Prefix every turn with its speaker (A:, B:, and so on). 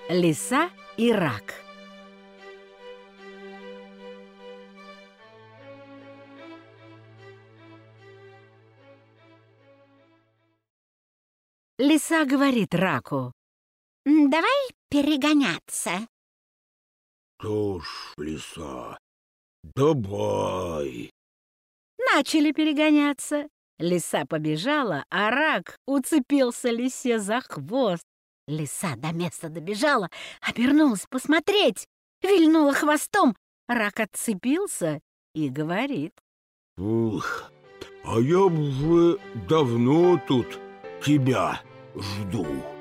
A: Лиса и рак. Лиса говорит раку:
B: давай перегоняться.
C: Что ж, лиса, давай.
A: Начали перегоняться. Лиса побежала, а рак уцепился лисе за хвост. Лиса до места добежала, обернулась посмотреть, вильнула хвостом. Рак отцепился и говорит:
C: Ух, а я уже давно тут тебя жду.